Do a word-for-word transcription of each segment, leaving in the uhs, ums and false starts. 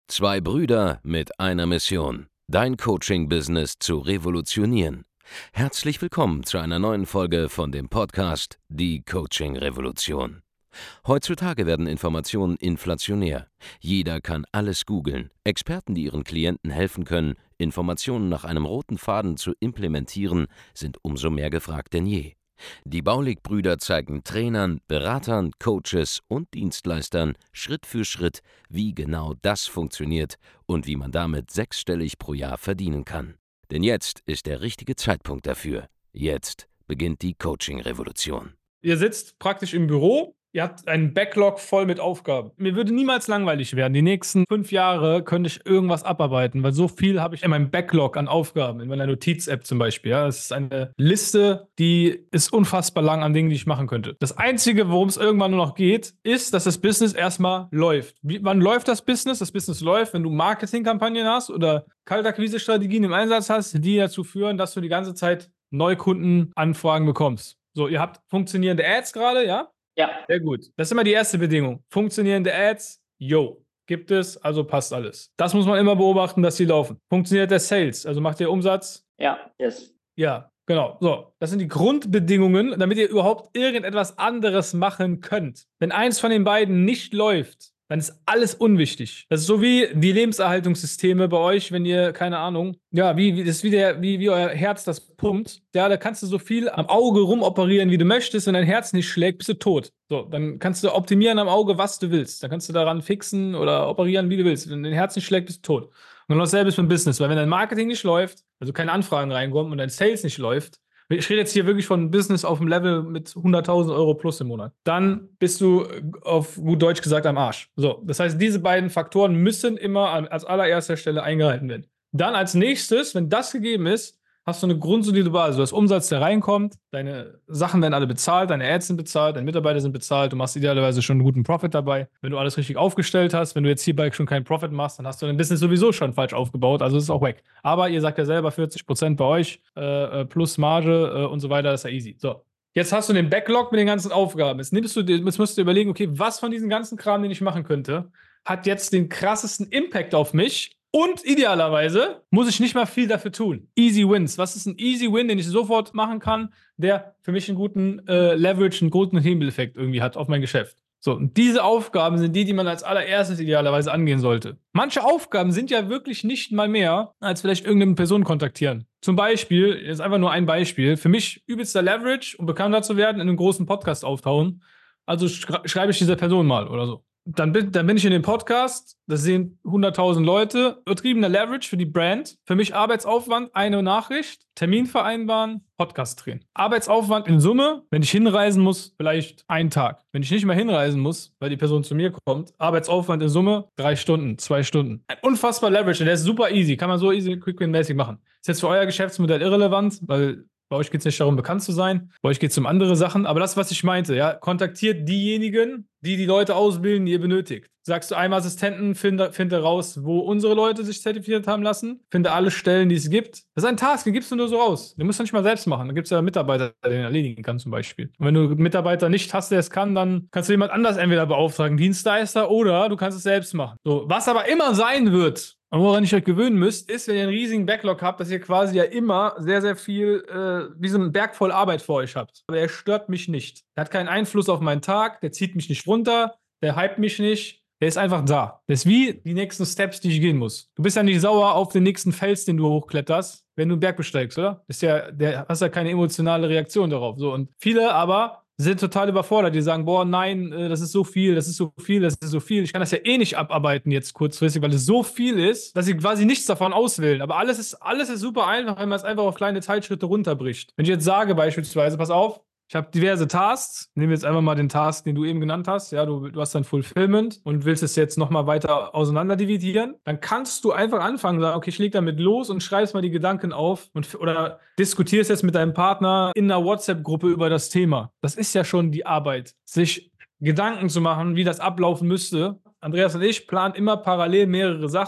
Zwei Brüder mit einer Mission, dein Coaching-Business zu revolutionieren. Herzlich willkommen zu einer neuen Folge von dem Podcast Die Coaching-Revolution. Heutzutage werden Informationen inflationär. Jeder kann alles googeln. Experten, die ihren Klienten helfen können, Informationen nach einem roten Faden zu implementieren, sind umso mehr gefragt denn je. Die Baulig-Brüder zeigen Trainern, Beratern, Coaches und Dienstleistern Schritt für Schritt, wie genau das funktioniert und wie man damit sechsstellig pro Jahr verdienen kann. Denn jetzt ist der richtige Zeitpunkt dafür. Jetzt beginnt die Coaching-Revolution. Ihr sitzt praktisch im Büro, ihr habt einen Backlog voll mit Aufgaben. Mir würde niemals langweilig werden. Die nächsten fünf Jahre könnte ich irgendwas abarbeiten, weil so viel habe ich in meinem Backlog an Aufgaben, in meiner Notiz-App zum Beispiel. Ja, das ist eine Liste, die ist unfassbar lang an Dingen, die ich machen könnte. Das Einzige, worum es irgendwann nur noch geht, ist, dass das Business erstmal läuft. Wie, wann läuft das Business? Das Business läuft, wenn du Marketingkampagnen hast oder Kaltakquise-Strategien im Einsatz hast, die dazu führen, dass du die ganze Zeit Neukundenanfragen bekommst. So, ihr habt funktionierende Ads gerade, ja? Ja. Sehr gut. Das ist immer die erste Bedingung. Funktionierende Ads, yo, gibt es, also passt alles. Das muss man immer beobachten, dass sie laufen. Funktioniert der Sales, also macht ihr Umsatz? Ja, yes. Ja, genau. So, das sind die Grundbedingungen, damit ihr überhaupt irgendetwas anderes machen könnt. Wenn eins von den beiden nicht läuft, dann ist alles unwichtig. Das ist so wie die Lebenserhaltungssysteme bei euch, wenn ihr, keine Ahnung, ja, wie, wie das ist wie, der, wie, wie euer Herz das pumpt. Ja, da kannst du so viel am Auge rumoperieren, wie du möchtest. Wenn dein Herz nicht schlägt, bist du tot. So, dann kannst du optimieren am Auge, was du willst. Dann kannst du daran fixen oder operieren, wie du willst. Wenn dein Herz nicht schlägt, bist du tot. Und genau dasselbe ist beim Business, weil wenn dein Marketing nicht läuft, also keine Anfragen reinkommen und dein Sales nicht läuft, ich rede jetzt hier wirklich von einem Business auf dem Level mit hunderttausend Euro plus im Monat. Dann bist du auf gut Deutsch gesagt am Arsch. So, das heißt, diese beiden Faktoren müssen immer als allererster Stelle eingehalten werden. Dann als nächstes, wenn das gegeben ist, hast du eine grundsolide Basis. Du hast Umsatz, der reinkommt, deine Sachen werden alle bezahlt, deine Ads sind bezahlt, deine Mitarbeiter sind bezahlt, du machst idealerweise schon einen guten Profit dabei. Wenn du alles richtig aufgestellt hast, wenn du jetzt hierbei schon keinen Profit machst, dann hast du dein Business sowieso schon falsch aufgebaut, also das ist auch weg. Aber ihr sagt ja selber, vierzig Prozent bei euch, äh, plus Marge äh, und so weiter, das ist ja easy. So, jetzt hast du den Backlog mit den ganzen Aufgaben. Jetzt, nimmst du, jetzt musst du überlegen, okay, was von diesem ganzen Kram, den ich machen könnte, hat jetzt den krassesten Impact auf mich. Und idealerweise muss ich nicht mal viel dafür tun. Easy Wins. Was ist ein Easy Win, den ich sofort machen kann, der für mich einen guten äh, Leverage, einen guten Hebeleffekt irgendwie hat auf mein Geschäft? So, und diese Aufgaben sind die, die man als allererstes idealerweise angehen sollte. Manche Aufgaben sind ja wirklich nicht mal mehr, als vielleicht irgendeine Person kontaktieren. Zum Beispiel, ist einfach nur ein Beispiel, für mich übelster Leverage, um bekannter zu werden, in einem großen Podcast auftauchen. Also schre- schreibe ich dieser Person mal oder so. Dann bin, dann bin ich in dem Podcast, das sehen hunderttausend Leute, übertriebener Leverage für die Brand. Für mich Arbeitsaufwand, eine Nachricht, Termin vereinbaren, Podcast drehen. Arbeitsaufwand in Summe, wenn ich hinreisen muss, vielleicht einen Tag. Wenn ich nicht mehr hinreisen muss, weil die Person zu mir kommt, Arbeitsaufwand in Summe, drei Stunden, zwei Stunden. Ein unfassbar Leverage, der ist super easy, kann man so easy, quick-win-mäßig machen. Ist jetzt für euer Geschäftsmodell irrelevant, weil bei euch geht es nicht darum, bekannt zu sein. Bei euch geht es um andere Sachen. Aber das, was ich meinte, ja, kontaktiert diejenigen, die die Leute ausbilden, die ihr benötigt. Sagst du einem Assistenten, finde, finde raus, wo unsere Leute sich zertifiziert haben lassen. Finde alle Stellen, die es gibt. Das ist ein Task, den gibst du nur so raus. Den musst du nicht mal selbst machen. Da gibt es ja Mitarbeiter, der den erledigen kann zum Beispiel. Und wenn du einen Mitarbeiter nicht hast, der es kann, dann kannst du jemand anders entweder beauftragen, Dienstleister, oder du kannst es selbst machen. So, was aber immer sein wird, und woran ich euch gewöhnen müsst, ist, wenn ihr einen riesigen Backlog habt, dass ihr quasi ja immer sehr, sehr viel, äh, wie so einen Berg voll Arbeit vor euch habt. Aber er stört mich nicht. Er hat keinen Einfluss auf meinen Tag, der zieht mich nicht runter, der hypt mich nicht. Der ist einfach da. Der ist wie die nächsten Steps, die ich gehen muss. Du bist ja nicht sauer auf den nächsten Fels, den du hochkletterst, wenn du einen Berg besteigst, oder? Ist ja, der hast ja keine emotionale Reaktion darauf. So, und viele aber sind total überfordert. Die sagen, boah, nein, das ist so viel, das ist so viel, das ist so viel. Ich kann das ja eh nicht abarbeiten jetzt kurzfristig, weil es so viel ist, dass sie quasi nichts davon auswählen. Aber alles ist, alles ist super einfach, wenn man es einfach auf kleine Teilschritte runterbricht. Wenn ich jetzt sage beispielsweise, pass auf, ich habe diverse Tasks. Nehmen wir jetzt einfach mal den Task, den du eben genannt hast. Ja, du, du hast dann Fulfillment und willst es jetzt nochmal weiter auseinander dividieren. Dann kannst du einfach anfangen, sagen, okay, ich leg damit los und schreibst mal die Gedanken auf und, oder diskutierst jetzt mit deinem Partner in einer WhatsApp-Gruppe über das Thema. Das ist ja schon die Arbeit, sich Gedanken zu machen, wie das ablaufen müsste. Andreas und ich planen immer parallel mehrere Sachen.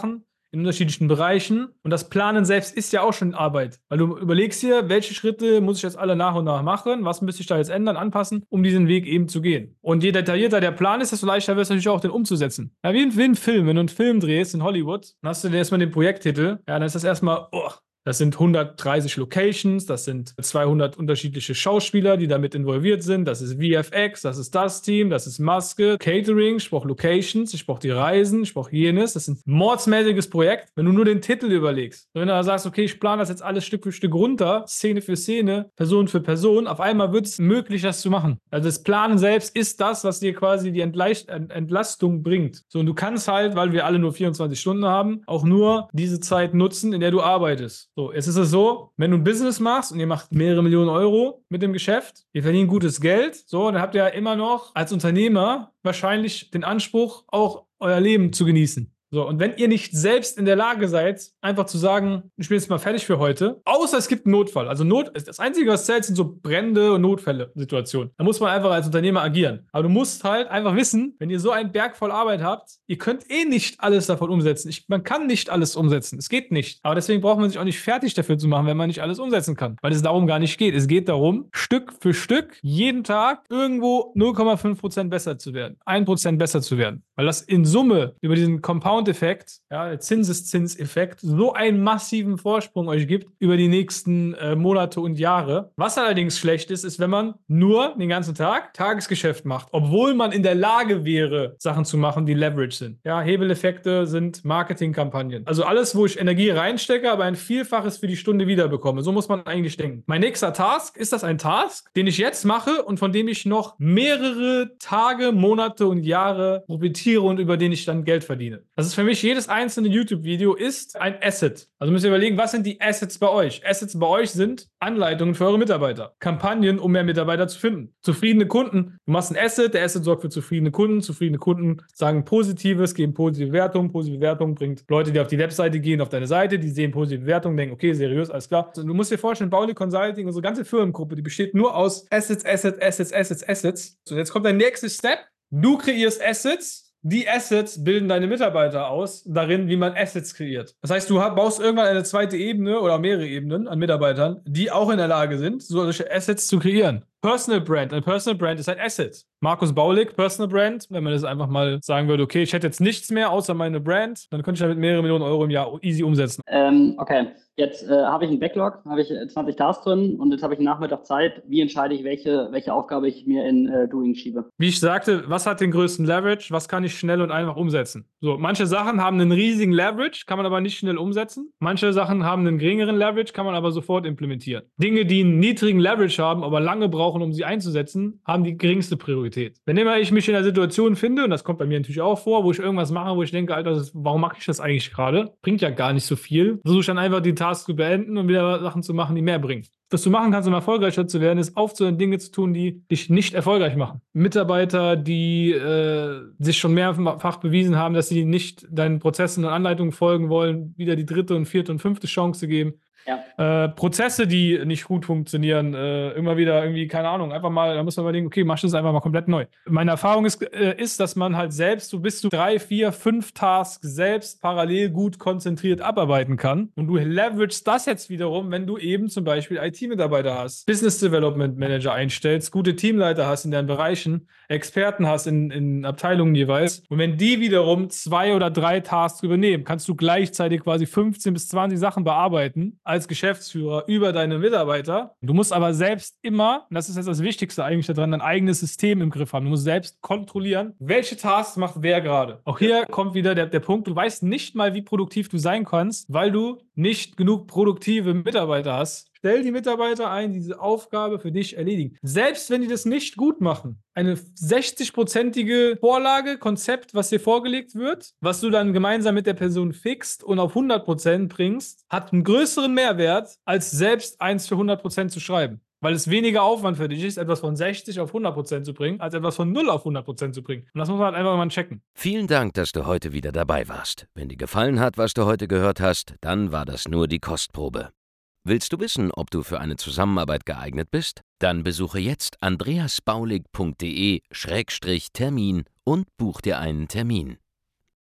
in unterschiedlichen Bereichen. Und das Planen selbst ist ja auch schon Arbeit. Weil du überlegst dir, welche Schritte muss ich jetzt alle nach und nach machen, was müsste ich da jetzt ändern, anpassen, um diesen Weg eben zu gehen. Und je detaillierter der Plan ist, desto leichter wird es natürlich auch, den umzusetzen. Ja, wie ein Film. Wenn du einen Film drehst in Hollywood, dann hast du erstmal den Projekttitel. Ja, dann ist das erstmal, oh, das sind hundertdreißig Locations, das sind zweihundert unterschiedliche Schauspieler, die damit involviert sind. Das ist V F X, das ist das Team, das ist Maske, Catering, ich brauche Locations, ich brauche die Reisen, ich brauche jenes. Das ist ein mordsmäßiges Projekt, wenn du nur den Titel überlegst. Wenn du da sagst, okay, ich plane das jetzt alles Stück für Stück runter, Szene für Szene, Person für Person, auf einmal wird es möglich, das zu machen. Also das Planen selbst ist das, was dir quasi die Entleicht- Entlastung bringt. So, und du kannst halt, weil wir alle nur vierundzwanzig Stunden haben, auch nur diese Zeit nutzen, in der du arbeitest. So, jetzt ist es so, wenn du ein Business machst und ihr macht mehrere Millionen Euro mit dem Geschäft, ihr verdient gutes Geld, so, dann habt ihr ja immer noch als Unternehmer wahrscheinlich den Anspruch, auch euer Leben zu genießen. So, und wenn ihr nicht selbst in der Lage seid, einfach zu sagen, ich bin jetzt mal fertig für heute, außer es gibt einen Notfall. Also Not, das Einzige, was zählt, sind so Brände und Notfälle-Situationen. Da muss man einfach als Unternehmer agieren. Aber du musst halt einfach wissen, wenn ihr so einen Berg voll Arbeit habt, ihr könnt eh nicht alles davon umsetzen. Ich, man kann nicht alles umsetzen. Es geht nicht. Aber deswegen braucht man sich auch nicht fertig dafür zu machen, wenn man nicht alles umsetzen kann. Weil es darum gar nicht geht. Es geht darum, Stück für Stück, jeden Tag irgendwo null Komma fünf Prozent besser zu werden. ein Prozent besser zu werden. Weil das in Summe über diesen Compound-Effekt, ja, der Zinseszinseffekt, so einen massiven Vorsprung euch gibt über die nächsten äh, Monate und Jahre. Was allerdings schlecht ist, ist, wenn man nur den ganzen Tag Tagesgeschäft macht, obwohl man in der Lage wäre, Sachen zu machen, die Leverage sind. Ja, Hebeleffekte sind Marketingkampagnen. Also alles, wo ich Energie reinstecke, aber ein Vielfaches für die Stunde wiederbekomme. So muss man eigentlich denken. Mein nächster Task, ist das ein Task, den ich jetzt mache und von dem ich noch mehrere Tage, Monate und Jahre profitiere und über den ich dann Geld verdiene. Das ist für mich, jedes einzelne YouTube-Video ist ein Asset. Also müsst ihr überlegen, was sind die Assets bei euch? Assets bei euch sind Anleitungen für eure Mitarbeiter. Kampagnen, um mehr Mitarbeiter zu finden. Zufriedene Kunden. Du machst ein Asset, der Asset sorgt für zufriedene Kunden. Zufriedene Kunden sagen Positives, geben positive Bewertungen. Positive Bewertungen bringt Leute, die auf die Webseite gehen, auf deine Seite, die sehen positive Bewertungen, denken, okay, seriös, alles klar. Also du musst dir vorstellen, Baulig Consulting, unsere ganze Firmengruppe, die besteht nur aus Assets, Assets, Assets, Assets, Assets. So, jetzt kommt der nächste Step. Du kreierst Assets. Die Assets bilden deine Mitarbeiter aus, darin, wie man Assets kreiert. Das heißt, du baust irgendwann eine zweite Ebene oder mehrere Ebenen an Mitarbeitern, die auch in der Lage sind, solche Assets zu kreieren. Personal Brand. Ein Personal Brand ist ein Asset. Markus Baulig, Personal Brand. Wenn man das einfach mal sagen würde, okay, ich hätte jetzt nichts mehr außer meine Brand, dann könnte ich damit mehrere Millionen Euro im Jahr easy umsetzen. Ähm, okay, jetzt äh, habe ich einen Backlog, habe ich zwanzig Tasks drin und jetzt habe ich einen Nachmittag Zeit. Wie entscheide ich, welche, welche Aufgabe ich mir in äh, Doing schiebe? Wie ich sagte, was hat den größten Leverage? Was kann ich schnell und einfach umsetzen? So, manche Sachen haben einen riesigen Leverage, kann man aber nicht schnell umsetzen. Manche Sachen haben einen geringeren Leverage, kann man aber sofort implementieren. Dinge, die einen niedrigen Leverage haben, aber lange brauchen, um sie einzusetzen, haben die geringste Priorität. Wenn immer ich mich in einer Situation finde, und das kommt bei mir natürlich auch vor, wo ich irgendwas mache, wo ich denke, Alter, das, warum mache ich das eigentlich gerade? Bringt ja gar nicht so viel. Versuche ich dann einfach die Task zu beenden und wieder Sachen zu machen, die mehr bringen. Was du machen kannst, um erfolgreicher zu werden, ist aufzuhören, Dinge zu tun, die dich nicht erfolgreich machen. Mitarbeiter, die äh, sich schon mehrfach bewiesen haben, dass sie nicht deinen Prozessen und Anleitungen folgen wollen, wieder die dritte und vierte und fünfte Chance geben. Ja. Äh, Prozesse, die nicht gut funktionieren, äh, immer wieder irgendwie, keine Ahnung, einfach mal, da muss man überlegen, okay, machst du das einfach mal komplett neu. Meine Erfahrung ist, äh, ist, dass man halt selbst, du bist du drei, vier, fünf Tasks selbst parallel gut konzentriert abarbeiten kann und du leveragest das jetzt wiederum, wenn du eben zum Beispiel I T-Mitarbeiter hast, Business Development Manager einstellst, gute Teamleiter hast in deren Bereichen, Experten hast in, in Abteilungen jeweils und wenn die wiederum zwei oder drei Tasks übernehmen, kannst du gleichzeitig quasi fünfzehn bis zwanzig Sachen bearbeiten, als Geschäftsführer über deine Mitarbeiter. Du musst aber selbst immer, und das ist jetzt das Wichtigste eigentlich daran, dein eigenes System im Griff haben. Du musst selbst kontrollieren, welche Tasks macht wer gerade. Auch hier kommt wieder der, der Punkt, du weißt nicht mal, wie produktiv du sein kannst, weil du nicht genug produktive Mitarbeiter hast. Stell die Mitarbeiter ein, die diese Aufgabe für dich erledigen. Selbst wenn die das nicht gut machen, eine sechzig-prozentige Vorlage, Konzept, was dir vorgelegt wird, was du dann gemeinsam mit der Person fixt und auf hundert Prozent bringst, hat einen größeren Mehrwert, als selbst eins für hundert Prozent zu schreiben. Weil es weniger Aufwand für dich ist, etwas von sechzig auf hundert Prozent zu bringen, als etwas von null auf hundert Prozent zu bringen. Und das muss man halt einfach mal checken. Vielen Dank, dass du heute wieder dabei warst. Wenn dir gefallen hat, was du heute gehört hast, dann war das nur die Kostprobe. Willst du wissen, ob du für eine Zusammenarbeit geeignet bist? Dann besuche jetzt andreasbaulig punkt de Schrägstrich Termin und buch dir einen Termin.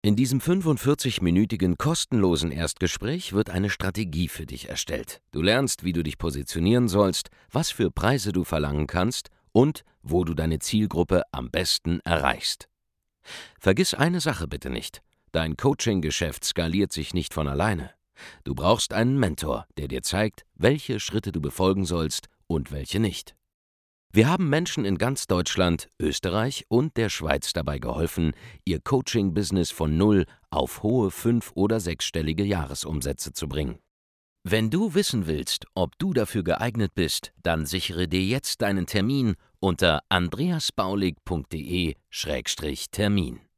In diesem fünfundvierzig-minütigen kostenlosen Erstgespräch wird eine Strategie für dich erstellt. Du lernst, wie du dich positionieren sollst, was für Preise du verlangen kannst und wo du deine Zielgruppe am besten erreichst. Vergiss eine Sache bitte nicht: Dein Coaching-Geschäft skaliert sich nicht von alleine. Du brauchst einen Mentor, der dir zeigt, welche Schritte du befolgen sollst und welche nicht. Wir haben Menschen in ganz Deutschland, Österreich und der Schweiz dabei geholfen, ihr Coaching-Business von null auf hohe fünf- oder sechsstellige Jahresumsätze zu bringen. Wenn du wissen willst, ob du dafür geeignet bist, dann sichere dir jetzt deinen Termin unter andreasbaulig punkt de Schrägstrich Termin.